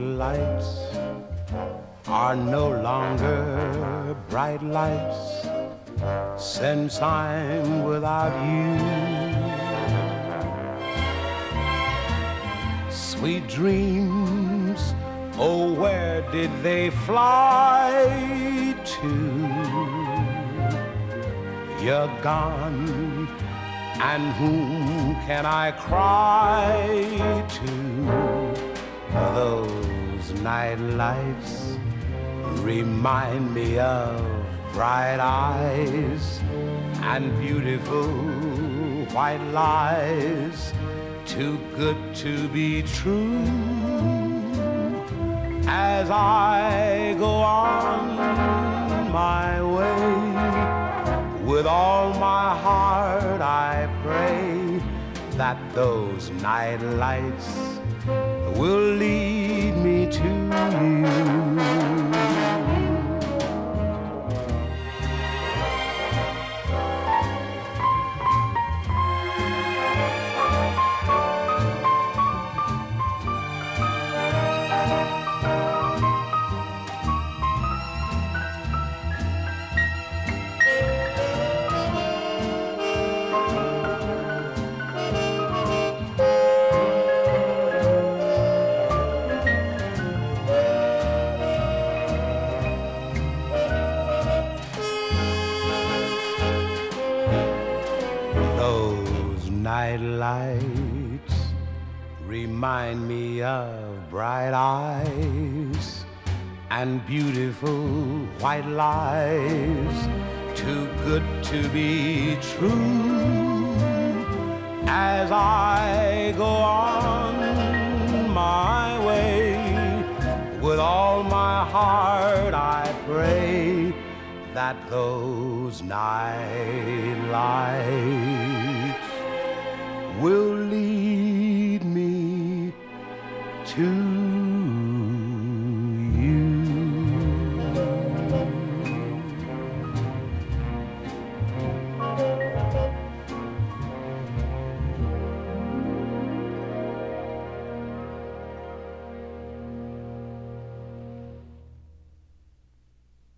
lights are no longer bright lights since I'm without you. Sweet dreams, oh, where did they fly to? You're gone, and whom can I cry to? Those night lights remind me of bright eyes and beautiful white lies, too good to be true. As I go on my way, with all my heart I pray that those night lights will lead me to you. Those night lights remind me of bright eyes and beautiful white lies, too good to be true. As I go on my way, with all my heart I pray that those night lights will lead me to